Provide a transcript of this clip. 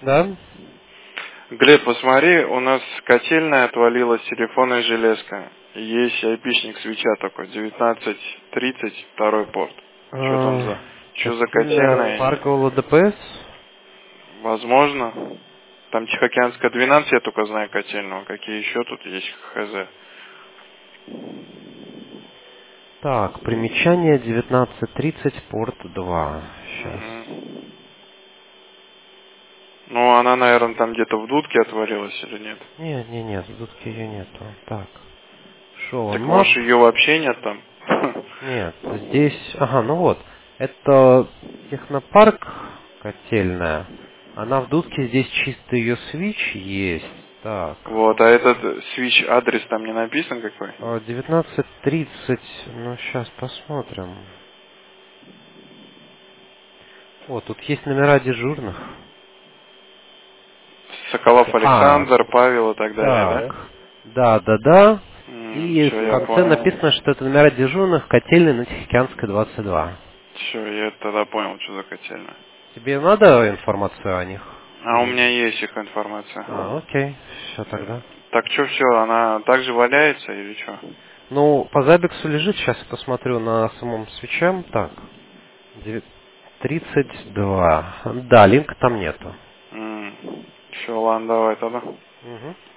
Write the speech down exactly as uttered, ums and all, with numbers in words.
Да? Глеб, посмотри, у нас котельная отвалилась, телефонная железка. Есть айпишник свеча такой, девятнадцать тридцать, второй порт. Что там за... Что за Котельная котельная? Паркового ДПС? Возможно. Там Тихоокеанская двенадцать, я только знаю котельного. Какие еще тут есть хз? Так, примечание девятнадцать тридцать, порт два. Сейчас. Угу. Ну, она, наверное, там где-то в дудке отвалилась или нет? Нет, нет, нет, в дудке ее нету. Так. Шоу Так мап. может ее вообще нет там? Нет, здесь... Ага, ну вот. Это технопарк котельная. Она в дудке, здесь чисто ее свич есть. Так. Вот, а этот свич адрес там не написан какой? А, девятнадцать тридцать. Ну, сейчас посмотрим. О, тут есть номера дежурных. Соколов А, Александр, Павел и так далее, да? так. Да, да, да. И Все, в я конце понял. написано, что это номера дежурных котельной на Тихоокеанской двадцать два. Все, я тогда понял, что за котельная. Тебе надо информацию о них? А у меня Или... есть их информация. А, окей. Все тогда. Так что все, она также валяется или что? Ну, по Забиксу лежит, сейчас я посмотрю на самом свече. Так, девять- тридцать два. Да, линка там нету. Все, ладно, давай тогда. Угу.